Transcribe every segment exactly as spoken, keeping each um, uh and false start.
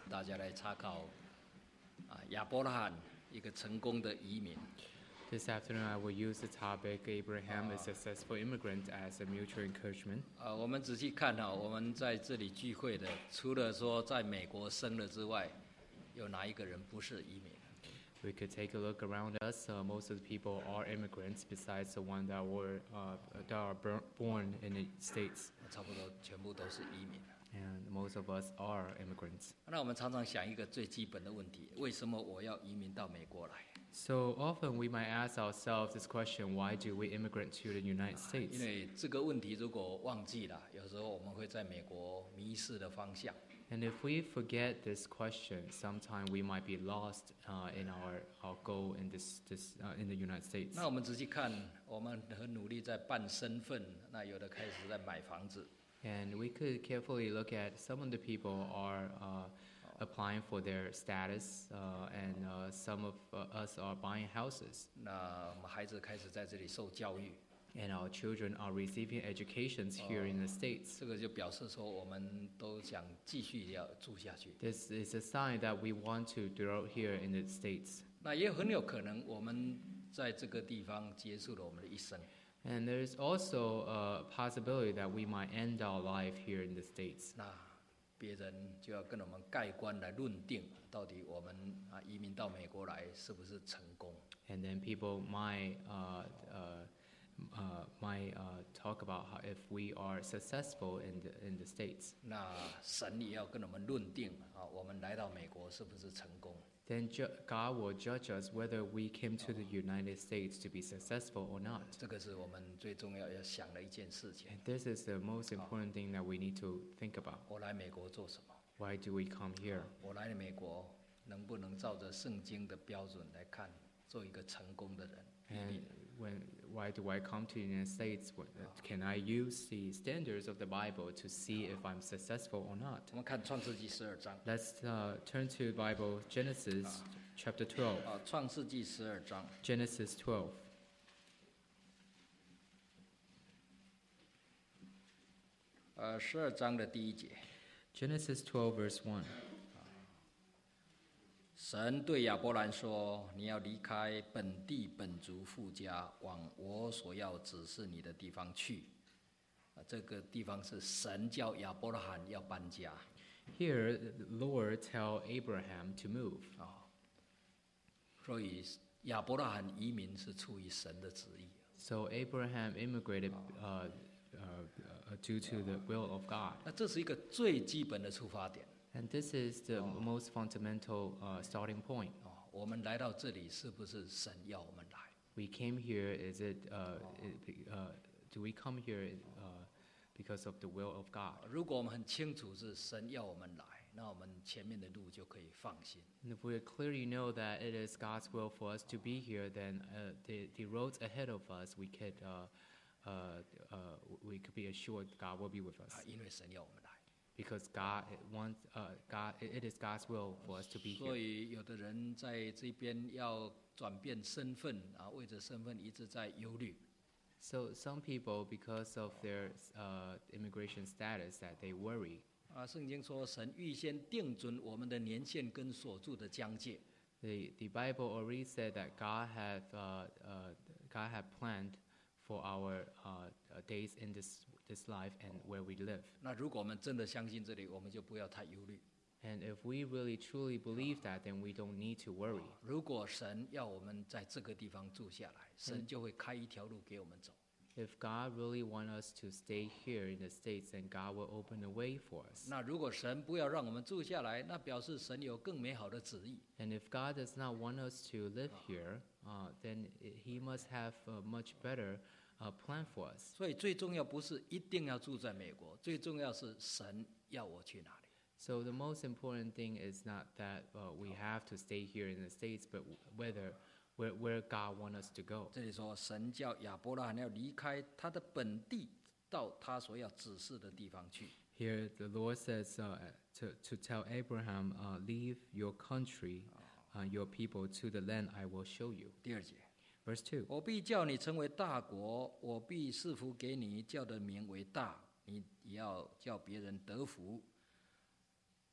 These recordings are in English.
大家来参考啊亚伯拉罕一个成功的移民。 This afternoon, I will use the topic Abraham, a successful immigrant, as a mutual encouragement. 啊，我们仔细看哈，我们在这里聚会的，除了说在美国生了之外，有哪一个人不是移民？ We could take a look around us. Uh, most of the people are immigrants, besides the one that were uh, that are bur- born in the States. 差不多全部都是移民。 And most of us are immigrants. 那我们常常想一个最基本的问题：为什么我要移民到美国来？ So often we might ask ourselves this question: Why do we immigrate to the United 因 States? 为这个问题如果忘记了，有时候我们会在美国迷失了方向。 And if we forget this question, sometime we might be lost uh, in our, our goal in this, this uh, in the United States. 那我们仔细看，我们很努力在办身份，那有的开始在买房子。 And we could carefully look at some of the people are uh, applying for their status, uh, and uh, some of uh, us are buying houses. 那我们孩子开始在这里受教育， And our children are receiving educations here in the States. 这个就表示说我们都想继续要住下去。 This is a sign that we want to dwell here in the States. 那也很有可能我们在这个地方结束了我们的一生。 And there's also a possibility that we might end our life here in the States. 那别人就要跟我们盖棺来论定，到底我们啊移民到美国来是不是成功？ And then people might uh, uh, uh, might uh, talk about how if we are successful in the in the States. 那神也要跟我们论定啊，我们来到美国是不是成功？ Then ju- God will judge us whether we came to the United States to be successful or not. 这个是我们最重要要想的一件事情。 And this is the most important thing that we need to think about. 我来美国做什么？ Why do we come here? 我来美国能不能照着圣经的标准来看，做一个成功的人？ And when why do I come to the United States? What, can I use the standards of the Bible to see if I'm successful or not? 我们看创世纪十二章 Let's uh, turn to Bible Genesis chapter twelve. 啊，创世纪十二章 Genesis twelve. 呃十二章的第一节， Genesis twelve verse one. 神对亚伯兰说：“你要离开本地本族父家，往我所要指示你的地方去。”啊，这个地方是神叫亚伯拉罕要搬家 Here, the Lord tell Abraham to move. 啊，所以亚伯拉罕移民是出于神的旨意。 So Abraham immigrated uh, uh, uh, due to the will of God. 那这是一个最基本的出发点 And this is the most fundamental uh, starting point. 啊。我们来到这里，是不是神要我们来？ We came here, is it, uh, it, uh, do we come here uh, because of the will of God? 如果我们很清楚是神要我们来，那我们前面的路就可以放心。 And if we clearly know that it is God's will for us to be here, then uh, the, the roads ahead of us, we could, uh, uh, uh, we could be assured God will be with 啊， us. 因为神要我们来。 Because God wants, uh, God, it is God's will for us to be 所 here. 以有的人在这边要转变身份啊，为着身份一直在忧虑。 So some people, because of their uh, immigration status, that they worry. 啊，圣经说神预先定准我们的年限跟所住的疆界。 The the Bible already said that God had uh, uh, God had planned for our uh, days in this this life and where we live. 那如果我们真的相信这里，我们就不要太忧虑。 And if we really truly believe that, then we don't need to worry. 如果神要我们在这个地方住下来，神就会开一条路给我们走。 If God really wants us to stay here in the States, then God will open a way for us. 那如果神不要让我们住下来，那表示神有更美好的旨意。 And if God does not want us to live here, uh, then He must have a much better uh, plan for us. 所以最重要不是一定要住在美国，最重要是神要我去哪里。 So the most important thing is not that uh, we have to stay here in the States, but whether where, where God wants us to go. 这里说，神叫亚伯拉罕要离开他的本地，到他所要指示的地方去。 Here the Lord says uh, to, to tell Abraham, uh, leave your country, uh, your people to the land I will show you. 第二节， Verse two. 我必叫你成为大国，我必赐福给你，叫的名为大，你也要叫别人得福。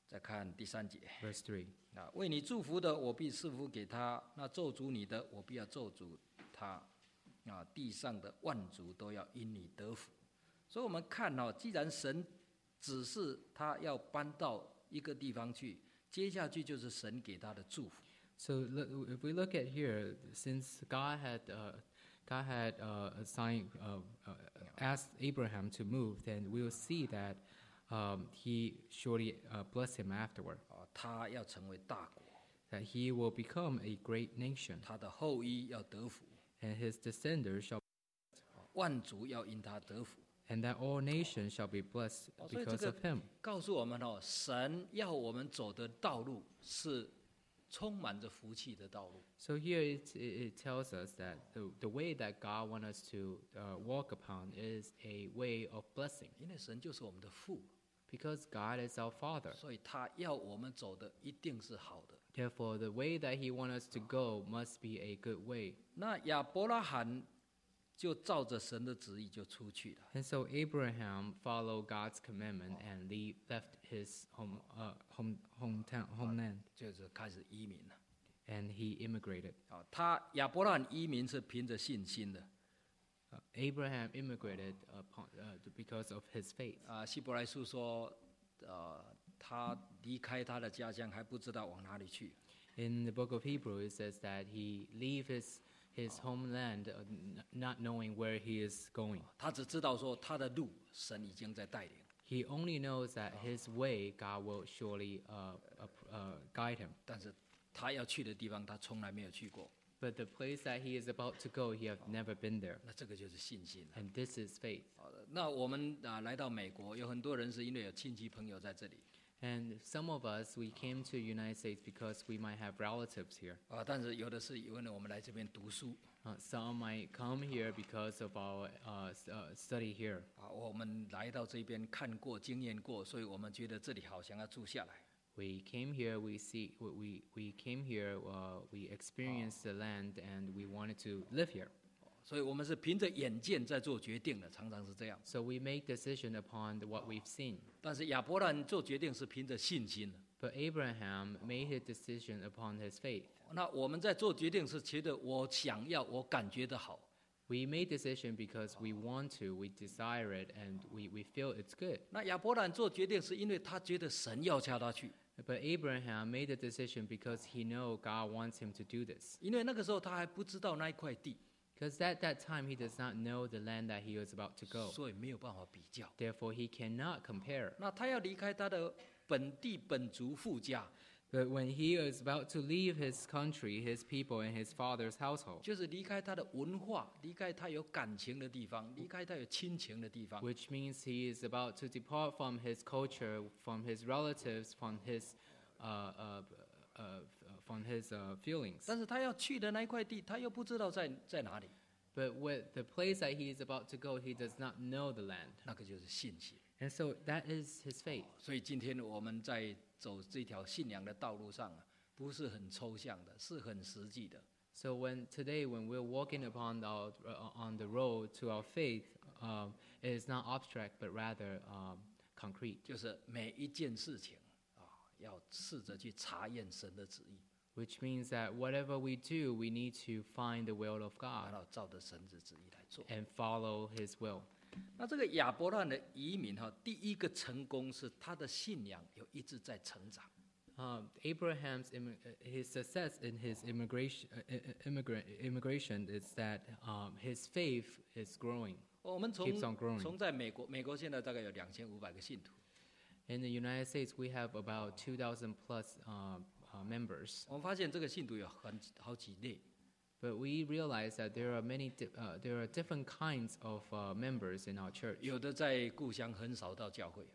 再看第三节 Verse three. 啊，为你祝福的，我必赐福给他；那咒诅你的，我必要咒诅他。啊，地上的万族都要因你得福。所以我们看哦，既然神指示他要搬到一个地方去，接下去就是神给他的祝福。 So lo- if we look at here, since God had uh, God had uh, assigned uh, uh, asked Abraham to move, then we will see that um, He surely uh, blessed him afterward. 啊，他要成为大国， That he will become a great nation, 他的后裔要得福， and his descendants shall, 万族要因他得福。 and that all nations shall be blessed 哦，所以这 because 个 of him. 告诉我们哦，神要我们走的道路是充满着福气的道路。 So here it, it, it tells us that the, the way that God wants us to uh, walk upon is a way of blessing, 因为神就是我们的父， because God is our Father. 所以他要我们走的一定是好的。 Therefore, the way that He wants us to go must be a good way. 那亚伯拉罕就照着神的旨意就出去了。 And so Abraham followed God's commandment and le- left his home, uh, home, hometown, homeland, 就是开始移民了。 and he immigrated. 啊，他亚伯拉罕移民是凭着信心的。 Uh, Abraham immigrated upon, uh, because of his faith. 啊，希伯来书说，呃，他离开他的家乡还不知道往哪里去。 In the book of Hebrews, it says that he leave his, his homeland uh, n- not knowing where he is going. 他只知道说他的路神已经在带领， He only knows that his way, God will surely uh, uh, uh, guide him. 但是他要去的地方他从来没有去过。 But the place that he is about to go, he have never been there. 那这个就是信心了。 And this is faith. 好的，那我们啊来到美国，有很多人是因为有亲戚朋友在这里 And some of us, we came to the United States because we might have relatives here. 啊，但是有的是因为我们来这边读书 Uh, some might come here because of our uh, s- uh, study here. 啊，我们来到这边看过、经验过，所以我们觉得这里好想要住下来。 We came here, we see, we, we, we came here, uh, we experienced the land, and we wanted to live here. 所以我们是凭着眼见在做决定的，常常是这样。 So we make decision upon the, what we've seen. 但是亚伯兰做决定是凭着信心的。 But Abraham made his decision upon his faith. 那我们在做决定是觉得我想要，我感觉的好。 We made decision because we want to, we desire it, and we, we feel it's good. 那亚伯兰做决定是因为他觉得神要叫他去， But Abraham made the decision because he know God wants him to do this. 因为那个时候他还不知道那一块地， Because at that time he does not know the land that he was about to go. 所以没有办法比较。 Therefore he cannot compare. 那他要离开他的本地本族父家， But when he is about to leave his country, his people, and his father's household, 就是离开他的文化，离开他有感情的地方，离开他有亲情的地方。 which means he is about to depart from his culture, from his relatives, from his, uh, uh, uh, from his uh, feelings. 但是他要去的那一块地，他又不知道在在哪里， But with the place that he is about to go, he does not know the land. 那个就是信心。 And so that is his faith. 所以今天我们在走这条信仰的道路上啊，不是很抽象的，是很实际的。 So when today, when we're walking upon our, uh, on the road to our faith, um, it is not abstract, but rather um, concrete. 就是每一件事情啊，要试着去查验神的旨意， Which means that whatever we do, we need to find the will of 然 God 后照着神的旨意来做。 and follow His will. 那这个亚伯拉罕的移民哈，第一个成功是他的信仰有一直在成长。 Um, Abraham's immi- uh, his success in his immigration uh, i- i- immigrant immigration is that um, his faith is growing. 我们 Keeps on 从 growing. 从在美国，美国现在大概有两千五百个信徒， In the United States, we have about two thousand plus uh, uh, members. 我们发现这个信徒有很好几类。 But we realize that there are many, di- uh, there are different kinds of uh, members in our church. 有的在故乡很少到教会，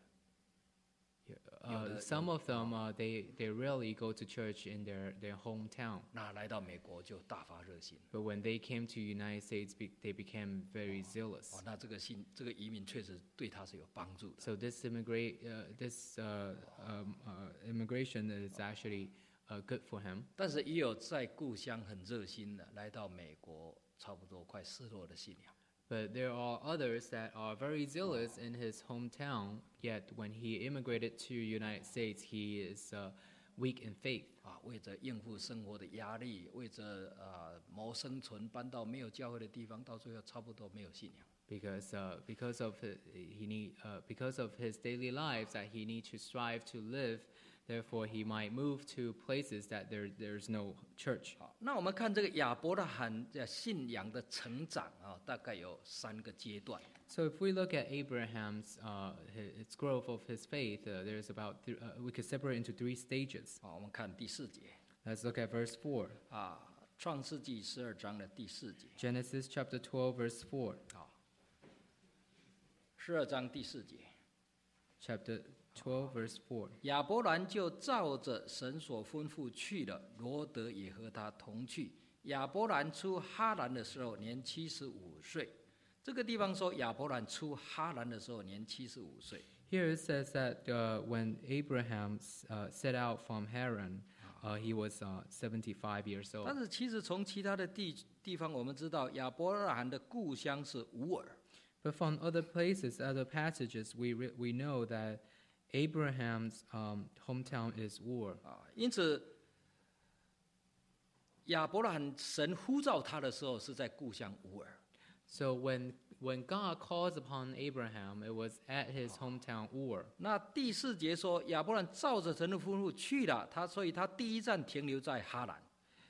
Uh, some of them, uh, they, they rarely go to church in their, their hometown. 那来到美国就大发热心。 But when they came to United States, be, they became very zealous. 哦，那这个信这个移民确实对他是有帮助的。 So this immigrate, uh, this uh, um, uh, immigration is actually uh, good for him. 但是也有在故乡很热心的，来到美国差不多快失落的信仰。 But there are others that are very zealous in his hometown, yet when he immigrated to United States, he is uh, weak in faith. 啊，为着应付生活的压力，为着啊谋生存，搬到没有教会的地方，到最后差不多没有信仰。 Because uh, because of his, he need uh, because of his daily lives that he needs to strive to live, therefore he might move to places that there there's no church. 好，那我们看这个亚伯拉罕的信仰的成长啊，大概有三个阶段。 So if we look at Abraham's uh, his, its growth of his faith, uh, there's about th- uh, we could separate into three stages. 好，我们看第四节 Let's look at verse four. 啊，创世纪十二章的第四节。 Genesis chapter twelve, verse four. 好，十二章第四节， Chapter twelve, verse four. 亚伯兰就照着神所吩咐去了，罗德也和他同去。亚伯兰出哈兰的时候年七十五岁。这个地方说亚伯兰出哈兰的时候年七十五岁。 Here it says that uh, when Abraham uh, set out from Haran, uh, he was uh, seventy-five years 但 old. 是其实从其他的地地方，我们知道亚伯拉罕的故乡是乌尔。 But from other places, other passages, we re- we know that Abraham's um, hometown is Ur. 啊，因此亚伯拉罕神呼召他的时候是在故乡乌尔。 So when when God calls upon Abraham, it was at his hometown Ur. 那第四节说亚伯兰照着神的吩咐去了，他所以他第一站停留在哈兰。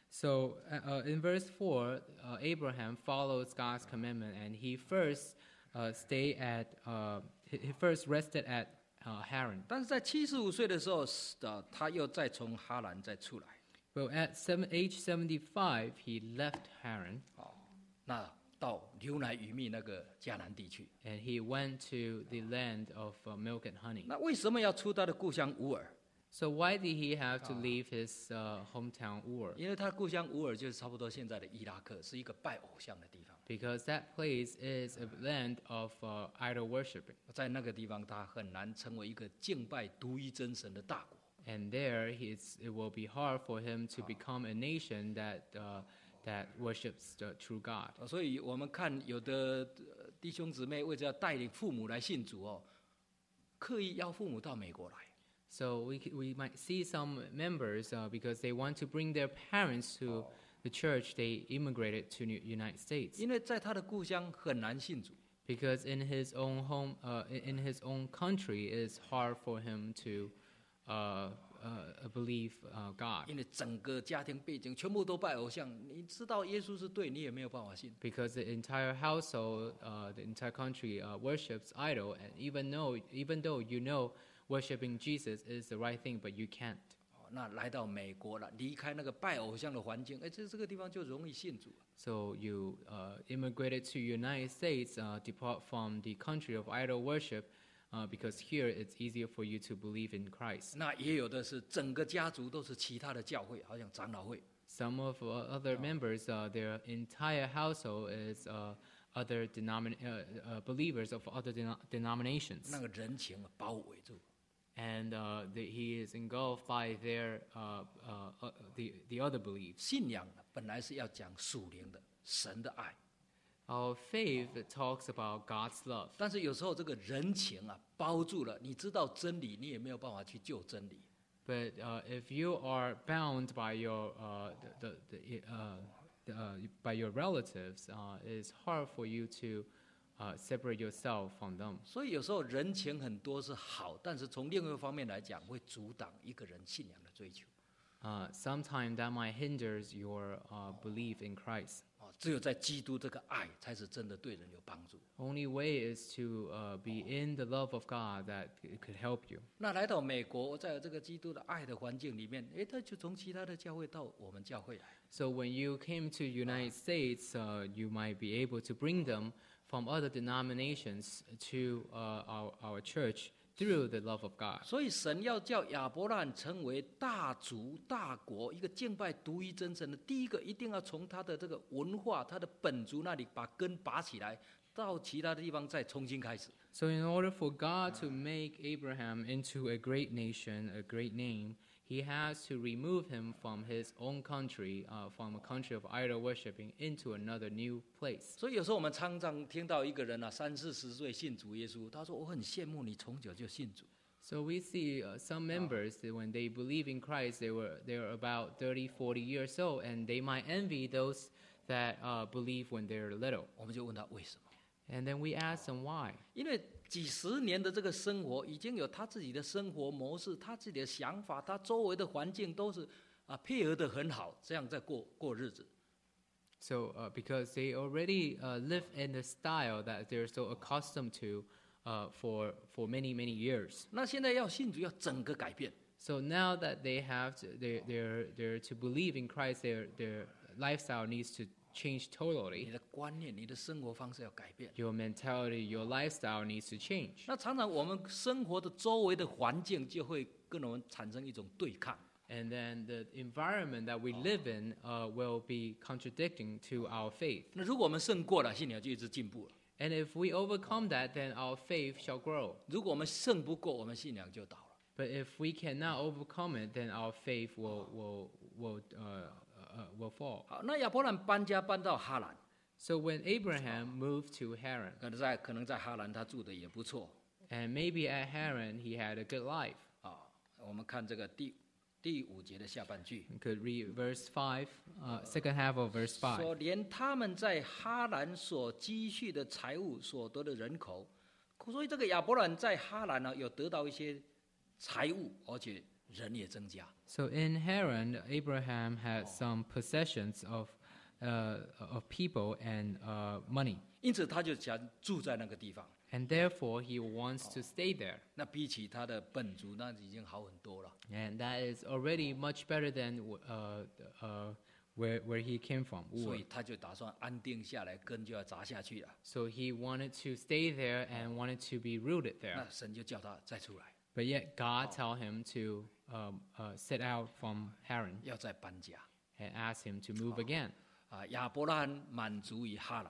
So uh, uh, in verse four, uh, Abraham follows God's commandment, and he first uh, stay at uh, he he first rested at uh, Haran. 但是在七十五岁的时候，呃，他又再从哈兰再出来。 Well, at seven, age seventy-five, he left Haran, 哦，那到牛奶与蜜那个迦南地区。 and he went to the land of uh, milk and honey. 那为什么要出他的故乡乌尔？ So why did he have to leave his uh, hometown Ur? 因为他故乡乌尔就是差不多现在的伊拉克，是一个拜偶像的地方。 Because that place is a land of uh, idol worshiping. 在那个地方，他很难成为一个敬拜独一真神的大国。 And there, he's, it will be hard for him to become a nation that uh, that worships the true God. 呃所以我们看有的呃弟兄姊妹为着要带领父母来信主哦，刻意要父母到美国来。 So we c- we might see some members uh, because they want to bring their parents to the church. They immigrated to the United States 因为在他的故乡很难信主， because in his own home, uh, in in his own country, it's hard for him to uh, uh, believe uh, God. 因为整个家庭背景全部都拜偶像，你知道耶稣是对，你也没有办法信。 Because the entire household, uh, the entire country uh, worships idol, and even though even though you know worshiping Jesus is the right thing, but you can't. 哦那来到美国了，离开那个拜偶像的环境，哎，这这个地方就容易信主。 So you uh, immigrated to United States, uh, depart from the country of idol worship, uh, because here it's easier for you to believe in Christ. 那也有的是整个家族都是其他的教会，好像长老会。 Some of uh, other members, uh, their entire household is uh, other denomin- uh, uh, believers of other deno- denominations. 那个人情啊包围住。 And uh, the, he is engulfed by their uh, uh, uh, the the other beliefs. 信仰本来是要讲属灵的神的爱， Our faith talks about God's love, 但是有时候这个人情啊包住了，你知道真理，你也没有办法去救真理。 but uh, if you are bound by your uh, the, the, the, uh, the, uh, by your relatives, uh, it's hard for you to uh, separate yourself from them. 所以有时候人情很多是好，但是从另外一方面来讲，会阻挡一个人信仰的追求。 Uh, sometimes that might hinders your uh, belief in Christ. 哦，只有在基督这个爱，才是真的对人有帮助。 Only way is to uh, be in the love of God that it could help you. 那来到美国，在这个基督的爱的环境里面，诶，他就从其他的教会到我们教会来。 So when you came to United States, uh, you might be able to bring them from other denominations to uh, our, our church through the love of God. 所以神要叫亚伯拉罕成为大族大国，一个敬拜独一真神的，第一个一定要从他的这个文化、他的本族那里把根拔起来，到其他的地方再重新开始。 So in order for God to make Abraham into a great nation, a great name, he has to remove him from his own country, uh, from a country of idol worshiping, into another new place. 所以有时候我们常常听到一个人啊，三四十岁信主耶稣，他说我很羡慕你从小就信主。 So we see uh, some members that when they believe in Christ, they were they were about thirty, forty years old, and they might envy those that uh, believe when they're little. 我们就问他为什么？ And then we ask them why. 因为几十年的这个生活，已经有他自己的生活模式，他自己的想法，他周围的环境都是啊配合得很好，这样在过过日子。 So uh, because they already uh, live in the style that they're so accustomed to uh, for for many many years. 那现在要信主，要整个改变。 So now that they have to, they they're they're to believe in Christ, their their lifestyle needs to change 你 totally. 的观念、你的生活方式要改变。 Your mentality, your lifestyle needs to change. 那常常我们生活的周围的环境就会跟我们产生一种对抗。 And then the environment that we live in uh, will be contradicting to our faith. 那如果我们胜过了，信仰就一直进步了； And if we overcome that, then our faith shall grow. 如果我们胜不过，我们信仰就倒了。 But if we cannot overcome it, then our faith will will will uh, uh, will fall. 好，那亚伯兰搬家搬到哈兰， So when Abraham moved to Haran, 可能在可能在哈兰他住的也不错 and maybe at Haran he had a good life. 啊。我们看这个第第五节的下半句， You could read verse five, uh, second half of verse 说 five. 连他们在哈兰所积蓄的财物所得的人口，所以这个亚伯兰在哈兰呢有得到一些财物，而且人也增加。 So in Haran, Abraham had some possessions of uh, of people and uh, money, 因此他就想住在那个地方。 and therefore he wants to stay there. 那比起他的本族，那已经好很多了。 And that is already much better than uh, uh, where, where he came from. 所 Ur. 以他就打算安定下来，根就要扎下去了。 So he wanted to stay there and wanted to be rooted 那 there. 神就叫他再出来， But yet God tell him to um, uh, set out from Haran 要再搬家。 and ask him to move again. 啊，亚伯拉罕满足于哈兰，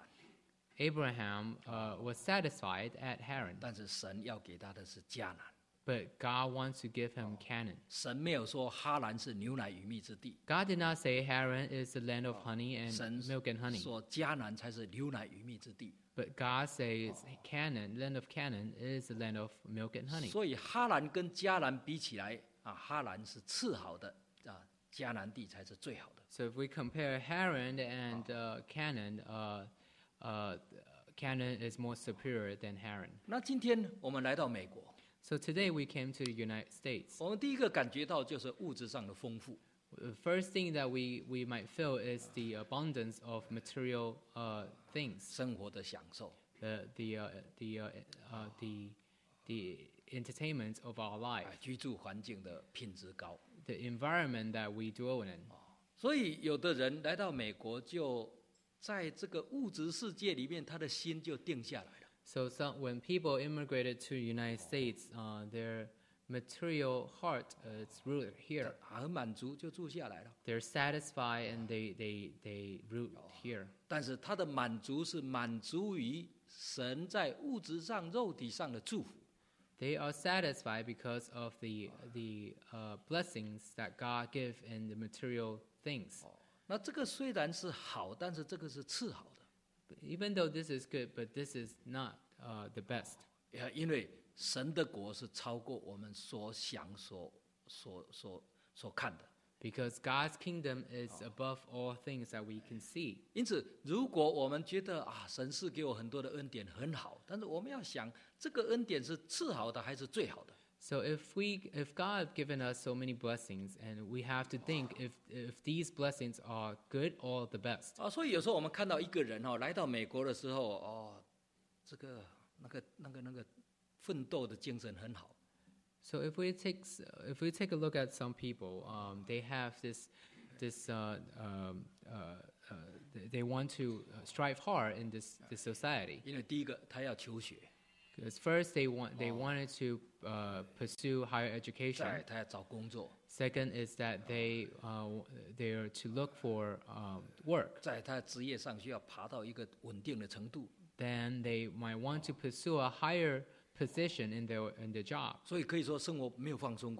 Abraham uh, was satisfied at Haran, 但是神要给他的是迦南。 but God wants to give him Canaan. 神没有说哈兰是牛奶与蜜之地， God did not say Haran is the land of honey and 神 milk and honey, 说迦南才是牛奶与蜜之地。 but God says Canaan, land of Canaan, is the land of milk and honey. 所以哈兰跟迦南比起来，啊，哈兰是次好的，啊，迦南地才是最好的。 So if we compare Haran and uh, Canaan, uh, uh, Canaan is more superior than Haran. 那今天我们来到美国， So today we came to the United States. 我们第一个感觉到就是物质上的丰富。 The first thing that we, we might feel is the abundance of material uh, things, 生活的享受， the the uh, the uh, uh, the the entertainment of our 哎 life, 居住环境的品质高。 the environment that we dwell in. 所以有的人来到美国，就在这个物质世界里面，他的心就定下来了。 So some, when people immigrated to the United States, uh, their material heart uh, is rooted here. 很满足就住下来了。 They're satisfied and they they they root here. 但是他的满足是满足于神在物质上、肉体上的祝福。 They are satisfied because of the the uh, blessings that God give in the material things. 那这个虽然是好，但是这个是次好的， But even though this is good, but this is not uh, the best. 呃因为神的国是超过我们所想、所所所所看的。 Because God's kingdom is above all things that we can see. 因此，如果我们觉得啊，神是给我很多的恩典很好，但是我们要想，这个恩典是次好的还是最好的？ So if we, if God has given us so many blessings, and we have to think if if these blessings are good or the best. 啊，所以有时候我们看到一个人哦，来到美国的时候，哦，这个那个那个那个奋斗的精神很好。 So if we take s- if we take a look at some people, um, they have this this uh, um, uh, uh, they- they want to uh, strive hard in this this society. 因为第一个他要求学， Because first they want they wanted to uh, pursue higher 再 education. 来他要找工作， Second is that they uh, they are to look for um, work. 在他的职业上需要爬到一个稳定的程度， Then they might want to pursue a higher position in their in their job. 所以可以说生活没有放松过，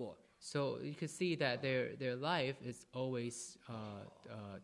So you can see that their their life is always uh, uh,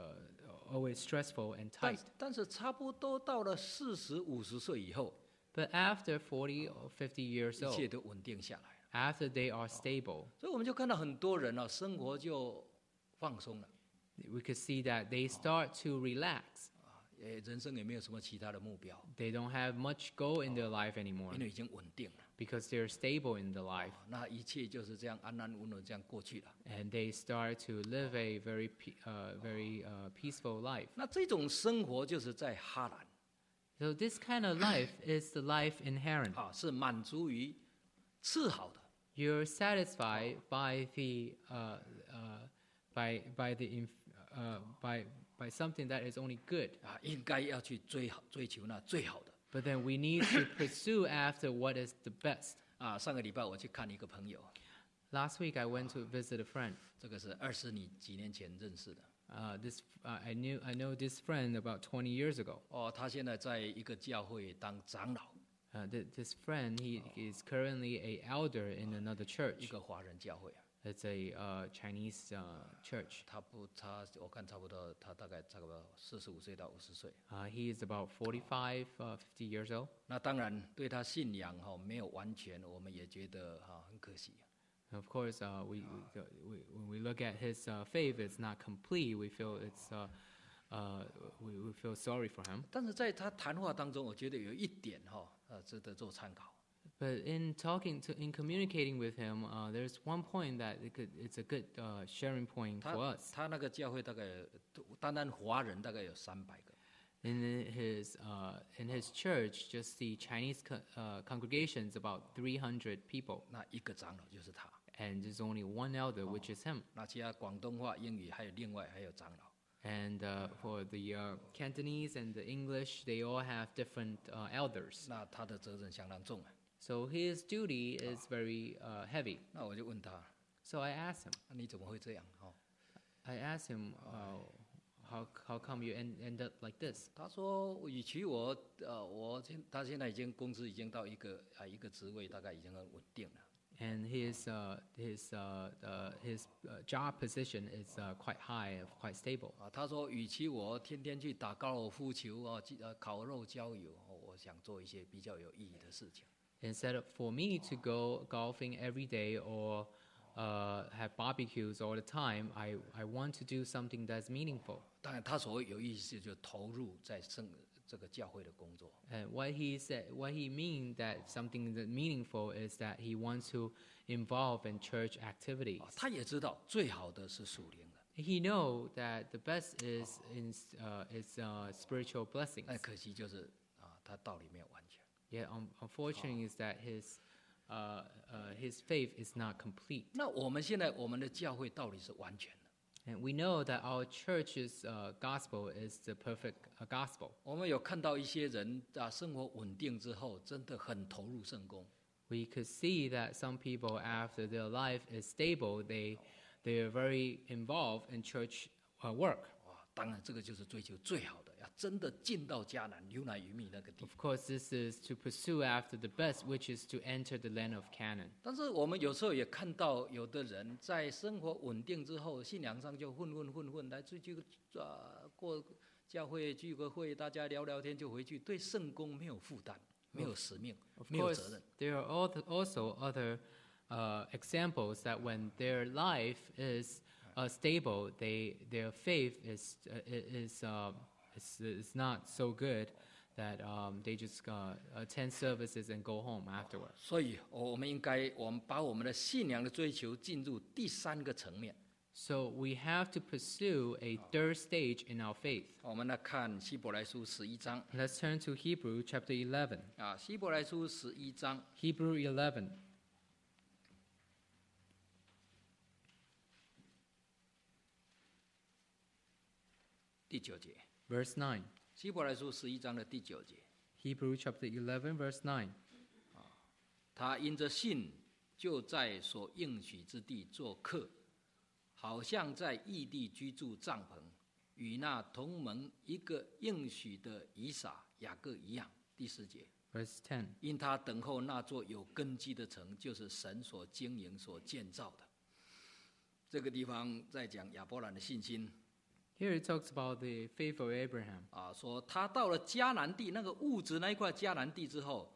uh, always stressful and 但 tight. 但是差不多到了四十五十岁以后， But after forty or fifty years 一切 old, 都稳定下来了。 after they are stable, 所以我们就看到很多人啊，生活就放松了， we could see that they start to relax. 也人生也没有什么其他的目标， They don't have much goal in their life anymore 因为已经稳定了。 because they're stable in the life, 那一切就是这样安安稳稳这样过去了。 and they start to live a very pe- uh, very uh, peaceful life. 那这种生活就是在哈兰 So this kind of life is the life inherent. 啊，是满足于次好的 You're satisfied by the uh, uh, by by the inf- uh, by by something that is only good. 啊，应该要去追好追求那最好的 But then we need to pursue after what is the best. 啊。上个礼拜我去看一个朋友， Last week I went to visit a friend. 这个是二十你几年前认识的 Uh, this uh, I knew I know this friend about twenty years ago. 哦，他现在在一个教会当长老， Uh, th- this friend he is currently a elder in another 一 church. 个华人教会啊。 It's a uh, Chinese uh, church. 他不，他我看差不多，他大概差不多四十五岁到五十岁。 Uh, he is about forty-five, uh, fifty years old. 那当然对他信仰哈、没有完全，我们也觉得哈、很可惜。 Of course, uh, we, we, we when we look at his uh, faith, it's not complete. We feel it's uh, uh, we, we feel sorry for him. 但是在他谈话当中，我觉得有一点哈、呃，值得做参考。 But in talking to, in communicating with him, uh, there's one point that it could, it's a good uh, sharing point 他 for us. 他那个教会大概单单华人大概有三百个， In his uh, in his church, just the Chinese co- uh, congregation is about three hundred people, 那一个长老就是他。 and there's only one elder, which is him. 那其他广东话、英语还有另外还有长老。 And uh, for the uh, Cantonese and the English, they all have different uh, elders. 那他的责任相当重啊。 So his duty is very uh, heavy. 那我就问他， So I asked him. 那你怎么会这样？哦， I asked him, uh, how how come you end, end up like this? 他说，与其我呃，我现他现在已经公司已经到一个啊、一个职位，大概已经很稳定了。 And his uh, his uh, uh, his uh, job position is uh, quite high, and quite stable. 啊，他说，与其我天天去打高尔夫球啊，去呃烤肉郊游、哦，我想做一些比较有意义的事情。 Instead of for me to go golfing every day or uh, have barbecues all the time, I, I want to do something that's meaningful. 当然，他所谓有意思，就投入在圣这个教会的工作。 And what he said, what he means that something that meaningful is that he wants to involve in church activities. 啊，他也知道最好的是属灵的， He know that the best is in uh, is uh, spiritual blessings. 但可惜就是啊，他道理没有完全。 Yet, un- unfortunately, is that his uh, uh, his faith is not complete. 那我们现在我们的教会道理是完全的。 And we know that our church's uh, gospel is the perfect uh, gospel. 我们有看到一些人啊，生活稳定之后，真的很投入圣工。 We could see that some people, after their life is stable, they they are very involved in church uh, work. 哇，当然这个就是追求最好的，要真的进到迦南流奶与蜜那个地 Of 方。 course, this is to pursue after the best, which is to enter the land of Canaan. 但是我们有时候也看到有的人在生活稳定之后，信仰上就混混混混，来出去啊过教会聚个会，大家聊聊天就回去，对圣工没有负担，没有使命， Of 没有 course, 责任。 there are al- also other uh, examples that when their life is uh, stable, they their faith is uh, i- is, uh, is is not so good that um, they just uh, attend services and go home afterwards. 所以，我们应该，我们把我们的信仰的追求进入第三个层面。 So we have to pursue a third stage in our faith. 我们来看希伯来书十一章 Let's turn to Hebrew chapter eleven. 啊，希伯来书十一章 Hebrew eleven, 第九节。 verse nine. 希伯来书十一章的第九节， Hebrew chapter eleven, verse nine. 他因着信，就在所应许之地做客，好像在异地居住帐篷，与那同盟一个应许的以撒、雅各一样。第四节， Verse ten. 因他等候那座有根基的城，就是神所经营、所建造的。 这个地方在讲亚伯兰的信心 Here it talks about the faith of Abraham. 啊，说他到了迦南地那个物质那一块迦南地之后，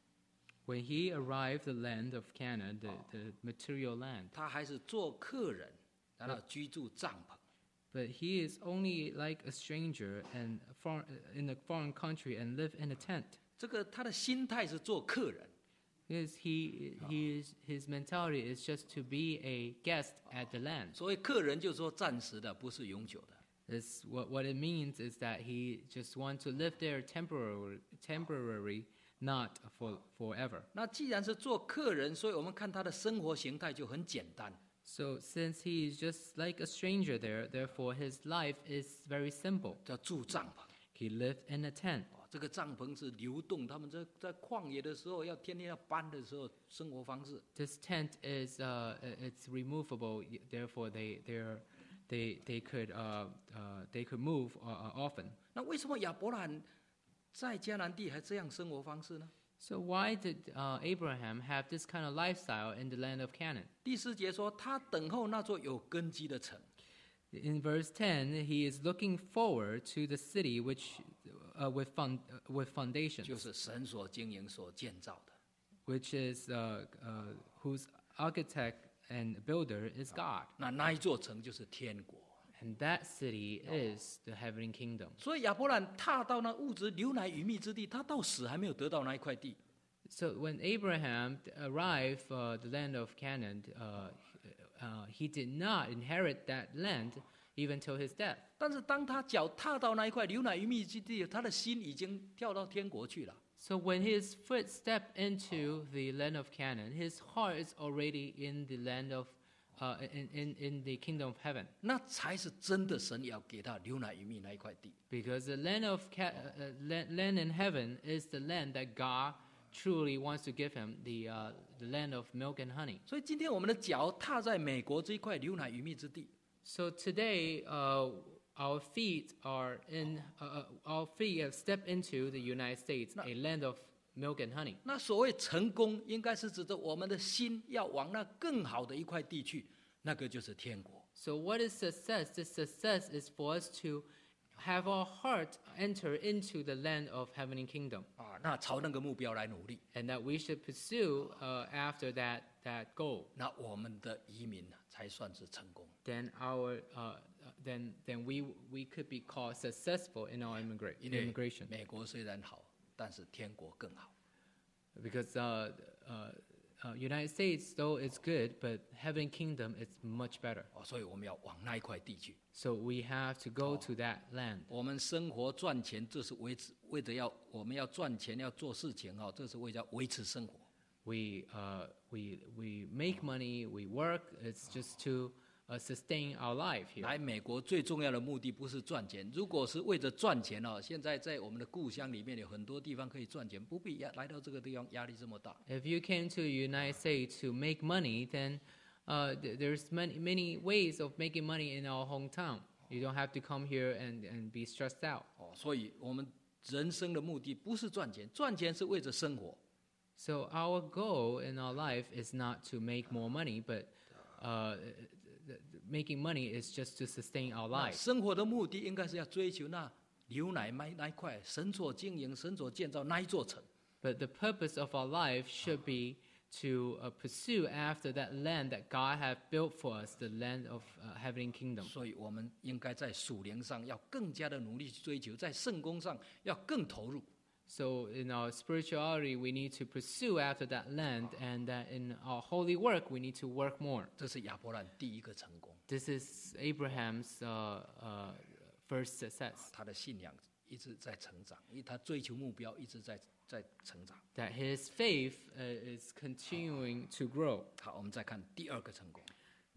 When he arrived the land of Canaan, the, the material land, 他还是做客人，然后居住帐篷。 but he is only like a stranger and far, in a foreign country and live in a tent. 这个他的心态是做客人， Because he, he is, his mentality is just to be a guest at the land. 所谓客人就是说暂时的，不是永久的。 It's, what, what it means is that he just wants to live there temporarily, temporary, not for forever. 那既然是做客人，所以我们看他的生活形态就很简单。 So since he is just like a stranger there, therefore his life is very simple. 叫住帐篷。 He lived in a tent. 哦，这个帐篷是流动，他们在在旷野的时候，要天天要搬的时候，生活方式。 This tent is uh, it's removable, y- therefore they they're, they they could uh, uh, they could move uh, uh, often. 那为什么亚伯兰在迦南地还这样生活方式呢？ So why did uh, Abraham have this kind of lifestyle in the land of Canaan? 第四节说，他等候那座有根基的城。 In verse ten, he is looking forward to the city which uh, with fund, uh, with foundations, 就是神所经营、所建造的。 which is uh, uh, whose architect and builder is God, 那那一座城就是天国。 and that city is the heavenly kingdom. 所以亚伯兰踏到那物质流奶与蜜之地，他到死还没有得到那一块地。 So when Abraham arrived uh, the land of Canaan, uh, uh, he did not inherit that land even till his death. 但是当他脚踏到那一块流奶与蜜之地，他的心已经跳到天国去了。 So when his foot stepped into the land of Canaan, his heart is already in the land of, uh, in, in, in the kingdom of heaven. 那才是真的神要给他流奶与蜜那一块地。 Because the land of ca- uh, uh, land, land in heaven is the land that God truly wants to give him, the, uh, the land of milk and honey. 所以今天我们的脚踏在美国这一块流奶与蜜之地， So today, uh, our feet are in, uh, uh, our feet have stepped into the United States, a land of milk and honey. 那所谓成功，应该是指着我们的心要往那更好的一块地去，那个就是天国。 So what is success? This success is for us to have our heart enter into the land of heavenly kingdom, 啊，那朝那个目标来努力， and that we should pursue uh, after that, that goal. 那我们的移民呢才算是成功。 Then our, uh, uh, then, then we, we could be called successful in our immigra- 因为 immigration. 美国虽然好，但是天国更好。 Because uh, uh, uh, United States, though it's good, but heavenly kingdom is much better. 哦，所以我们要往那一块地去。 So we have to go to that land. 我们生活赚钱，这是维持为着要我们要赚钱要做事情哈，这是为了维持生活。 We, uh, we, we make money, we work, it's just to uh, sustain our life here. 来美国最重要的目的不是赚钱，如果是为着赚钱哦，现在在我们的故乡里面有很多地方可以赚钱，不必压来到这个地方压力这么大。 If you came to the United States to make money, then uh, th- there's many, many ways of making money in our hometown. You don't have to come here and, and be stressed out. 哦，所以我们人生的目的不是赚钱，赚钱是为着生活。 So our goal in our life is not to make more money, but uh, th- th- making money is just to sustain our 那 life. 生活的目的应该是要追求那牛奶那那一块神所经营、神所建造那一座城。 But the purpose of our life should be to uh, pursue after that land that God has built for us, the land of uh, heavenly kingdom. 所以我们应该在属灵上要更加的努力去追求，在圣功上要更投入。 So in our spirituality, we need to pursue after that land, and that in our holy work, we need to work more. 这是亚伯兰第一个成功， This is Abraham's uh, uh, first success, 他的信仰一直在成长，因为他追求目标一直在在成长。 that his faith uh, is continuing to grow. 好，我们再看第二个成功。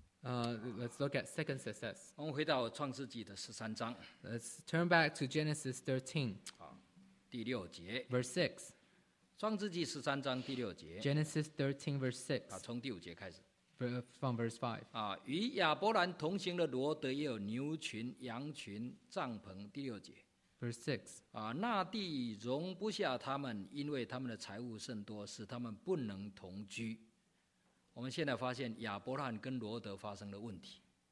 Uh, let's look at second success. 我们回到创世纪的十三章 Let's turn back to Genesis thirteen, 第六节， verse six. 创世纪十三章第六节 Genesis thirteen, verse 啊， six, 从第五节开始 ver- from verse five. 啊，与亚伯兰同行的罗德也有牛群、羊群、帐篷。第六节 Verse six. 啊，那地容不下他们，因为他们的财物甚多，使他们不能同居。我们现在发现亚伯兰跟罗德发生了问题。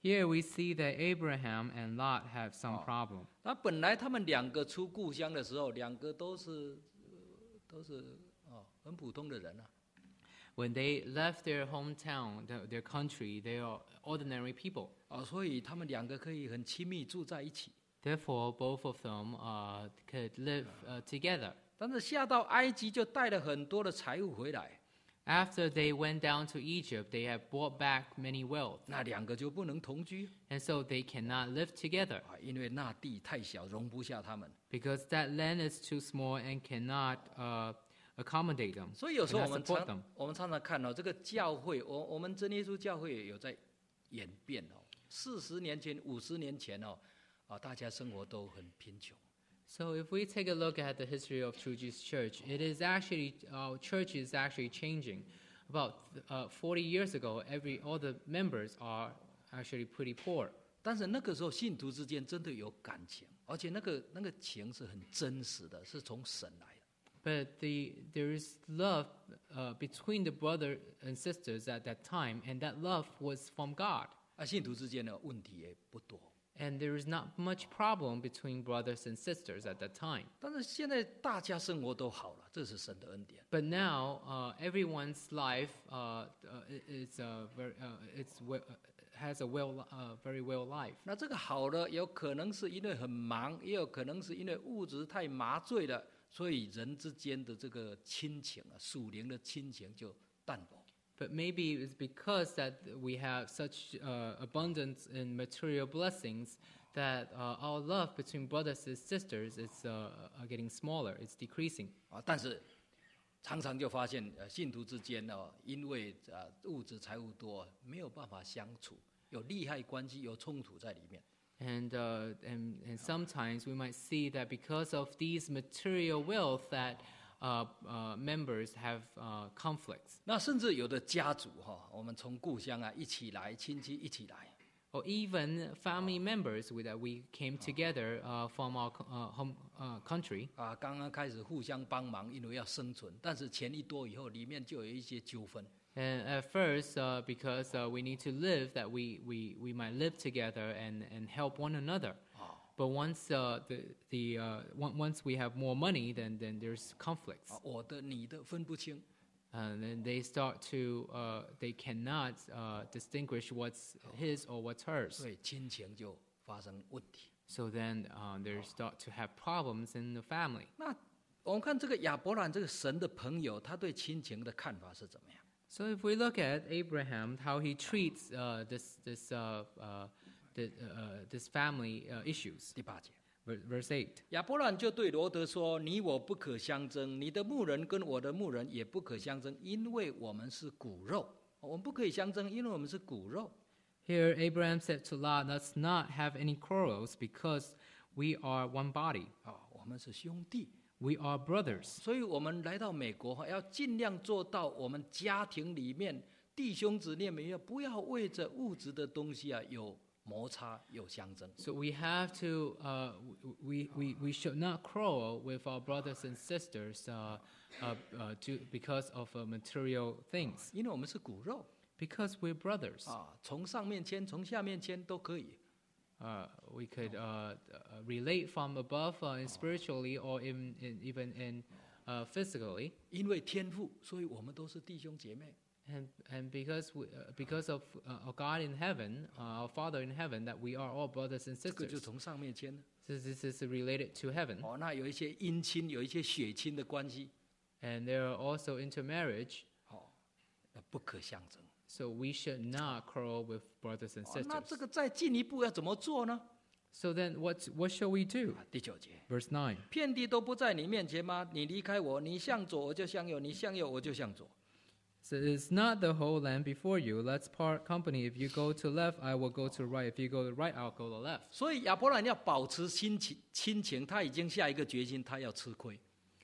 Here we see that Abraham and Lot have some Oh. problem. 那本来他们两个出故乡的时候，两个都是呃都是哦很普通的人啊。 When they left their hometown, the, their country, they are ordinary people. 哦，所以他们两个可以很亲密住在一起。 Therefore, both of them uh, could live uh, together. 但是下到埃及就带了很多的财物回来， After they went down to Egypt, they have brought back many wealth. 那两个就不能同居 And so they cannot live together 啊，因为那地太小，容不下他们。 because that land is too small and cannot uh, accommodate them. 所以有时候我 cannot 们 support them. 常我们常常看到、哦、这个教会，我我们真耶稣教会也有在演变哦。四十年前、五十年前哦，啊，大家生活都很贫穷。 So if we take a look at the history of True Jesus Church, it is actually, our church is actually changing. About uh, forty years ago, every all the members are actually pretty poor. 但是那个时候信徒之间真的有感情，而且那个那个情是很真实的，是从神来的。 But the, there is love uh, between the brother and sisters at that time, and that love was from God. 啊，信徒之间的问题也不多。 And there is not much problem between brothers and sisters at that time. 但是现在大家生活都好了，这是神的恩典。 But now, uh, everyone's life uh, uh, is uh, very, uh, it's we- uh, has a well, uh, very well life. 那这个好了，有可能是因为很忙，也有可能是因为物质太麻醉了，所以人之间的这个亲情啊，属灵的亲情就淡薄。 But maybe it's because that we have such uh, abundance in material blessings that uh, our love between brothers and sisters is uh, uh, getting smaller. It's decreasing. 啊，但是常常就发现，呃，信徒之间哦，因为啊物质财物多，没有办法相处，有利害关系，有冲突在里面。 And, uh, and, and sometimes we might see that because of these material wealth that uh, uh, members have uh, conflicts. 那甚至有的家族哈、我们从故乡啊一起来，亲戚一起来， Or even family members with, that we came together uh, from our co- uh, home uh, country. 啊，刚刚开始互相帮忙，因为要生存，但是钱一多以后，里面就有一些纠纷。 And at first, uh, because uh, we need to live, that we, we, we might live together and, and help one another. 啊 But once uh, the, the, uh, on- once we have more money, then, then there's conflicts. 啊，我的你的分不清， And then they start to, uh, they cannot uh, distinguish what's his or what's hers. 所以亲情就发生问题。 So then uh, they start to have problems in the family. 那我们看这个亚伯兰这个神的朋友，他对亲情的看法是怎么样？ So if we look at Abraham, how he treats uh, this, this, uh, uh, the, uh, this family uh, issues. 第八节， Ver- Verse eight. 亚伯兰就对罗德说：“你我不可相争，你的牧人跟我的牧人也不可相争，因为我们是骨肉。我们不可以相争，因为我们是骨肉。 Here Abraham said to Lot, let's not have any quarrels because we are one body. 啊，我们是兄弟。 We are brothers. 所以我们来到美国哈，要尽量做到我们家庭里面弟兄姊妹们要不要为着物质的东西啊有摩擦有相争。 So we have to, uh, we, we, we should not quarrel with our brothers and sisters uh, uh, uh, to, because of uh, material things. 因为我们是骨肉 Because we're brothers. 啊，从上面牵，从下面牵都可以。 Uh, we could uh, uh, relate from above uh, and spiritually or in, in, even in uh, physically. 因为天父，所以我们都是弟兄姐妹。 And, and because, we, uh, because of uh, our God in heaven, uh, our Father in heaven, that we are all brothers and 这个就 sisters. 从上面牵。 So this is related to heaven. 哦，那有一些姻亲，有一些血亲的关系， And there are also intermarriage. 哦，那不可相争。 So we should not quarrel with brothers and 哦，那 sisters. 这个再进一步要怎么做呢？ So then what, what shall we do? 啊，第九节。 Verse nine. 遍地都不在你面前吗？你离开我，你向左我就向右，你向右我就向左。 So it's not the whole land before you. Let's part company. If you go to left, I will go to right. If you go to right, I'll go to left. 所以亚伯兰要保持亲情，亲情，他已经下一个决心，他要吃亏。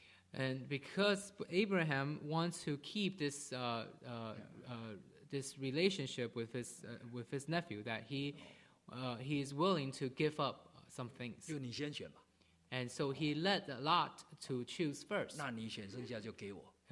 And because Abraham wants to keep this uh, uh, uh, this relationship with his uh, with his nephew, that he uh, he is willing to give up some things, 就你先选吧， and so he let Lot to choose first. 那你选剩下就给我。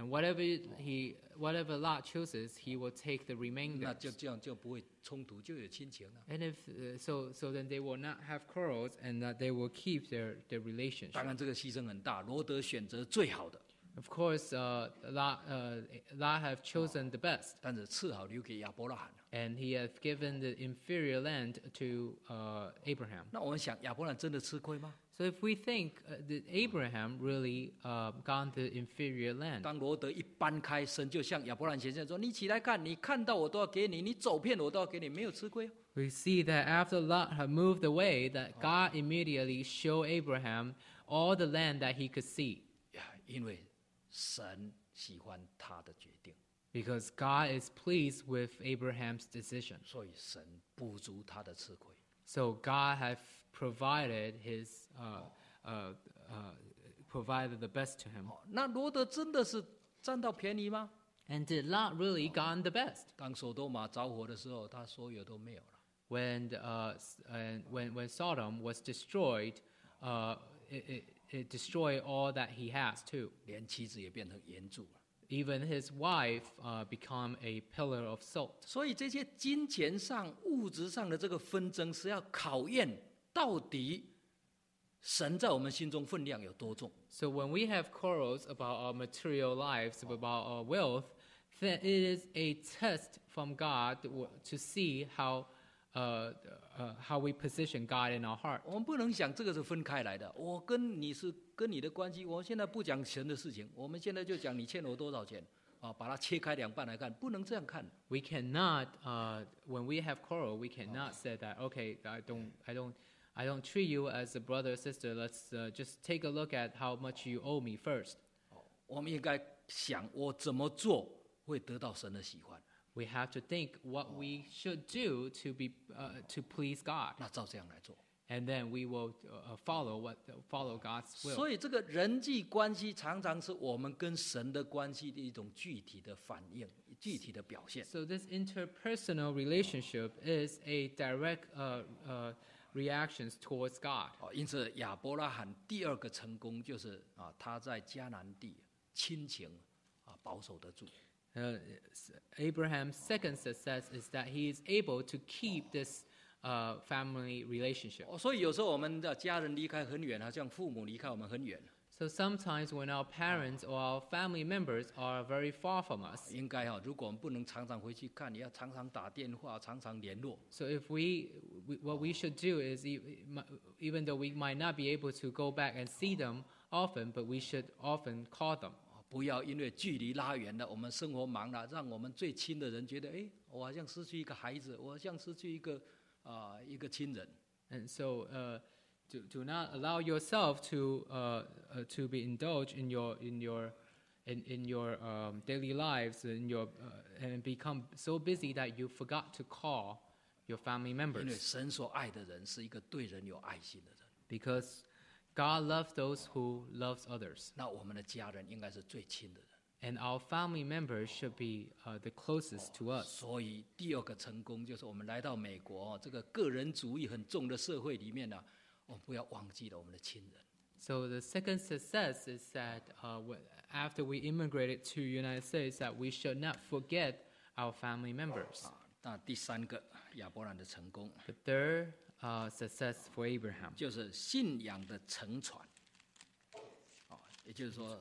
And whatever he, whatever Lot chooses, he will take the 那 remainder. 就这样就不会冲突，就有亲情了。 And if uh, so, so then they will not have quarrels, and that they will keep their their 当 relationship. 然，这个牺牲很大，罗德选择最好的， Of course, uh, Lot, uh, Lot have chosen the best, 但是次好留给亚伯拉罕了。 and he has given the inferior land to uh, Abraham. 那我们想，亚伯拉罕真的吃亏吗？ So if we think uh, that Abraham really uh, got the inferior land, 当罗德一搬开，神就向亚伯拉罕显现说：“你起来看，你看到我都要给你，你走遍我都要给你，没有吃亏。” we see that after Lot had moved away, that God immediately showed Abraham all the land that he could see, 呀，因为神喜欢他的决定， because God is pleased with Abraham's decision. 所以神补足他的吃亏。 So God have provided his uh, uh, uh, provided the best to him. 哦，那罗德真的是占到便宜吗？ And did Lot really got the best? 当索多玛着火的时候，他所有都没有了。 When uh, s- and when when Sodom was destroyed, uh, it, it, it destroyed all that he has too. 连妻子也变成盐柱了。 Even his wife uh, become a pillar of salt. 所以这些金钱上、物质上的这个纷争，是要考验到底神在我们心中分量有多重。 So when we have quarrels about our material lives, about our wealth, then it is a test from God to to see how uh, uh, how we position God in our heart. 我们不能想这个是分开来的。我跟你是跟你的关系，我现在不讲神的事情，我们现在就讲你欠我多少钱啊，把它切开两半来看，不能这样看。 We cannot, uh, when we have quarrel, we cannot say that, okay, I don't, I don't, I don't treat you as a brother or sister. Let's uh, just take a look at how much you owe me first. 我们应该想，我怎么做会得到神的喜欢？ We have to think what we should do to be uh, to please God, 那照这样来做。 and then we will uh, follow what follow God's will. 所以这个人际关系常常是我们跟神的关系的一种具体的反应、具体的表现。 So this interpersonal relationship is a direct uh, uh, reactions towards God. 哦，因此亚伯拉罕第二个成功就是啊，他在迦南地亲情啊保守得住。 Uh, Abraham's second success is that he is able to keep this uh, family relationship. 哦，所以有时候我们的家人离开很远，好像父母离开我们很远， So sometimes when our parents or our family members are very far from us, 应该哈，如果我们不能常常回去看，也要常常打电话，常常联络。 so if we, we what we should do is e- even though we might not be able to go back and see them often, but we should often call them. 不要因为距离拉远了，我们生活忙了，让我们最亲的人觉得，哎，我好像失去一个孩子，我好像失去一个啊、一个亲人。 And so, uh, do, do not allow yourself to uh, uh, to be indulged in your in your in, in your um, daily lives in your uh, and become so busy that you forgot to call your family 因为 members, 神所爱的人是一个对人有爱心的人， because God loves those who loves others, 那我们的家人应该是最亲的人。 and our family members should be uh, the closest to us. 所以第二个成功就是我们来到美国、哦、这个个人主义很重的社会里面呢、我们不要忘记了我们的亲人。 So the second success is that uh, wh- after we immigrated to United States, that we should not forget our family members. 啊，那第三个亚伯兰的成功 The third uh, success for Abraham 就是信仰的承传，啊，也就是说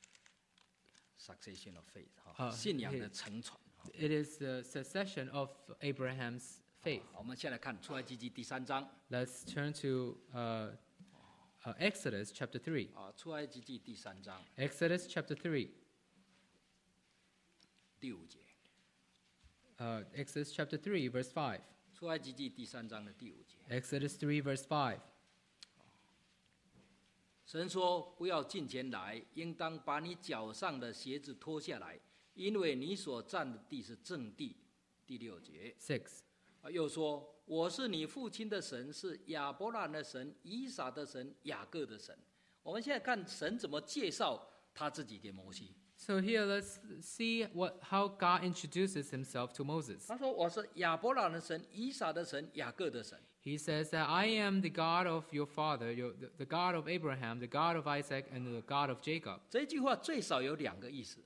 succession of faith 哈、 啊信仰的承传。 it is the succession of Abraham's faith. 好我们先来看出埃及记第三章 Let's turn to uh, uh, Exodus chapter three. 啊，出埃及记第三章 Exodus chapter three. 第五节， Uh, Exodus chapter three, verse five. 出埃及记第三章的第五节， Exodus three, verse five. 神说：“不要近前来，应当把你脚上的鞋子脱下来，因为你所站的地是正地。”第六节， Six. 啊又说：“我是你父亲的神，是亚伯兰的神、以撒的神、雅各的神。”我们现在看神怎么介绍他自己给摩西。 So here let's see what how God introduces himself to Moses. 他说：“我是亚伯兰的神、以撒的神、雅各的神。” He says that I am the God of your father, your, the, the God of Abraham, the God of Isaac, and the God of Jacob. 这句话最少有两个意思。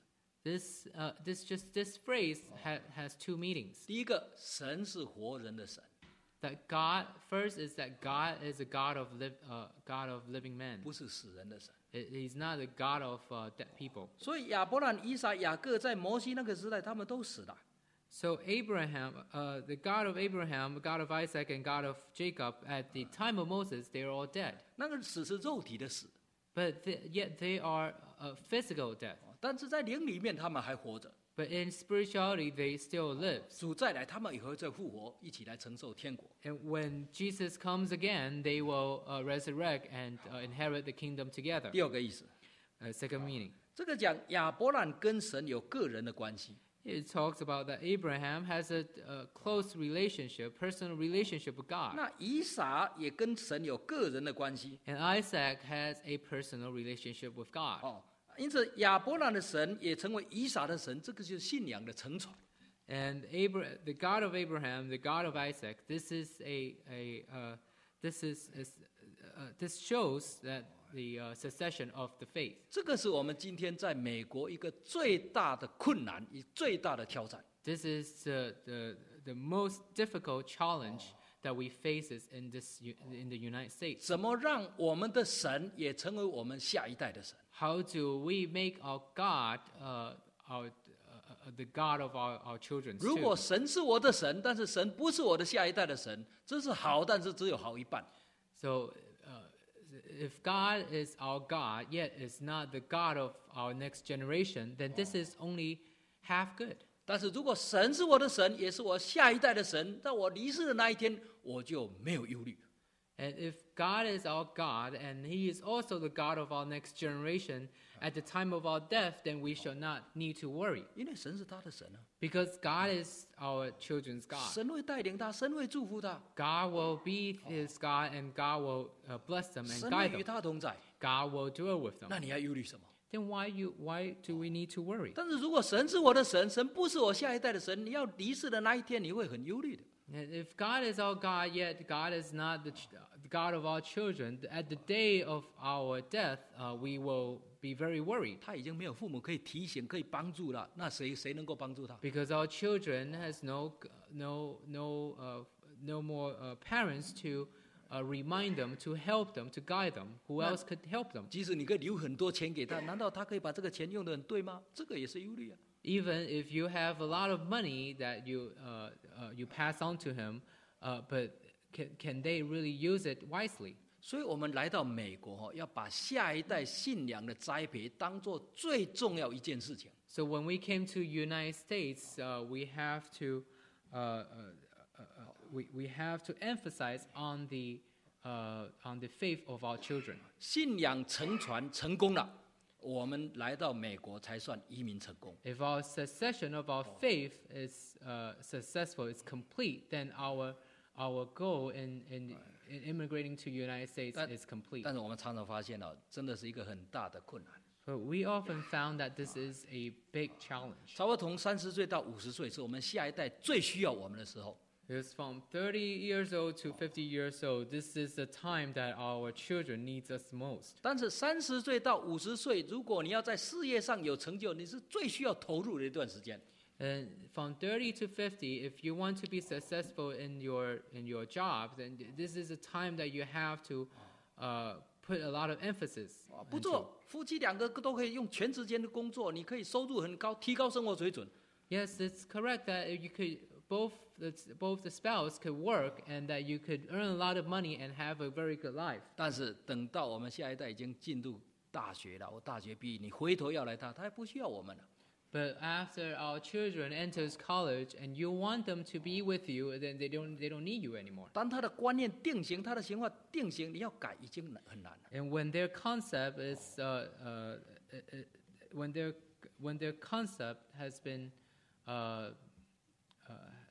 This, uh, this just this phrase ha- has two meanings. 第一个，神是活人的神， That God first is that God is a God of live, uh, God of living men. 不是死人的神。 It- He's not a God of uh, dead people. 所以亚伯兰、以撒、雅各在摩西那个时代，他们都死了。 So Abraham, uh, the God of Abraham, the God of Isaac, and God of Jacob, at the time of Moses, they are all dead. 那个死是肉体的死， But th- yet they are a physical death. 但是在灵里面他们还活着。 But in spirituality, they still live. 主再来，他们也会再复活，一起来承受天国。 And when Jesus comes again, they will uh, resurrect and uh, inherit the kingdom together. 第二个意思， Uh, second meaning. 这个讲亚伯兰跟神有个人的关系， It talks about that Abraham has a, a close relationship, personal relationship with God. 那以撒也跟神有个人的关系。 And Isaac has a personal relationship with God. 哦，因此亚伯兰的神也成为以撒的神，这个就是信仰的承传。 And Abra- the God of Abraham, the God of Isaac, this is a, a uh, this is, is uh, this shows that the uh, succession of the faith. 这个是我们今天在美国一个最大的困难，也最大的挑战。 This is uh, the the most difficult challenge that we faces in this u- in the United States. 怎么让我们的神也成为我们下一代的神？ How do we make our God uh, our uh, uh, the God of our, our children 如 too? 果神是我的神，但是神不是我的下一代的神，这是好，但是只有好一半。 So, uh, if God is our God, yet is not the God of our next generation, then this is only half good. 但是如果神是我的神，也是我下一代的神，在我离世的那一天，我就没有忧虑。 And if God is our God, and He is also the God of our next generation, at the time of our death, then we shall not need to worry. 因为神是他的神啊， Because God is our children's God. 神会带领他，神会祝福他， God will be His God, and God will uh, bless them and 神 guide 会与 them. 他同在。 God will dwell with them. 那你还忧虑什么？ Then why you why do we need to worry? 但是如果神是我的神，神不是我下一代的神，你要离世的那一天，你会很忧虑的。 And if God is our God, yet God is not the, ch- the God of our children, at the day of our death, uh, we will be very worried 他已经没有父母可以提醒、可以帮助了，那谁谁能够帮助他？ because our children has no no no uh, no more uh, parents to uh, remind them, to help them, to guide them. Who That- else could help them? 即使你可以留很多钱给他，难道他可以把这个钱用得很对吗？这个也是忧虑啊。 Even if you have a lot of money that you uh, uh, you pass on to him, uh, but can, can they really use it wisely? 所以我们来到美国哈，要把下一代信仰的栽培当做最重要一件事情。 So when we came to United States, uh, we have to uh, uh, uh, uh, we, we have to emphasize on the uh, on the faith of our children. 信仰承传成功了，我们来到美国才算移民成功。 If our succession of our faith is uh, successful, is complete, then our our goal in, in, in immigrating to United States But- is complete. 但是我们常常发现哦，真的是一个很大的困难。 But we often found that this is a big challenge. 差不多从三十岁到五十岁是我们下一代最需要我们的时候。 Because from thirty years old to fifty years old, this is the time that our children needs us most. 但是三十岁到五十岁，如果你要在事业上有成就，你是最需要投入的一段时间。 And from thirty to fifty, if you want to be successful in your in your job, then this is a time that you have to uh, put a lot of emphasis. 啊不 into. 做，夫妻两个都可以用全时间的工作，你可以收入很高，提高生活水准。 Yes, it's correct that you could both the, both the spouse could work and that you could earn a lot of money and have a very good life. 但是等到我们下一代已经进入大学了，我大学毕业，你回头要来他，他也不需要我们了。 But after our children enters college and you want them to be with you, then they don't they don't need you anymore. 当他的观念定型，他的想法定型，你要改已经难很难了。 And when their concept is uh, uh, uh, uh, when their when their concept has been uh, uh,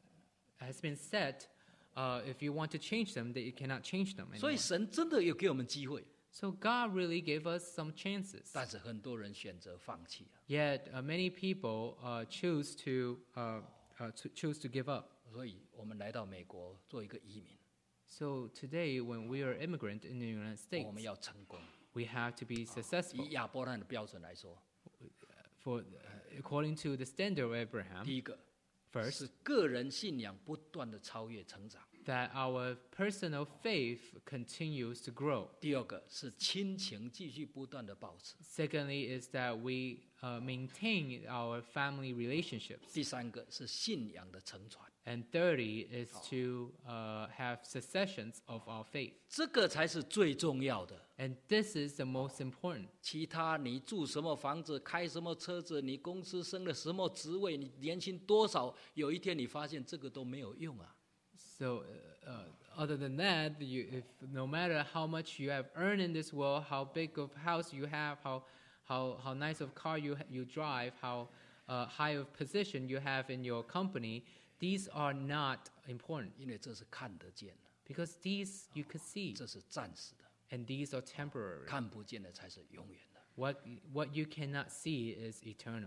has been set, uh, if you want to change them, that you cannot change them 所以 anymore. 神真的有给我们机会， So God really gave us some chances. 但是很多人选择放弃了。 Yet uh, many people uh, choose to, uh, uh, to choose to give up. 所以我们来到美国做一个移民， So today, when we are immigrant in the United States, 我们要成功。 we have to be successful. 以亚伯兰的标准来说， For uh, according to the standard of Abraham, 第一个 first, 是个人信仰不断的超越成长， that our personal faith continues to grow. 第二个是亲情继续不断的保持， Secondly is that we uh, maintain our family relationships. 第三个是信仰的承传， And thirdly is to uh, have successions of our faith. 这个才是最重要的。 And this is the most important. 其他你住什么房子，开什么车子，你公司升了什么职位，你年薪多少，有一天你发现这个都没有用啊。 So uh, uh, other than that, you, if no matter how much you have earned in this world, how big of house you have, how how how nice of car you you drive, how uh, high of position you have in your company, these are not important 因为这是看得见的， because these you can see 这是暂时的， and these are temporary. 看不见的才是永远的。 What what you cannot see is eternal.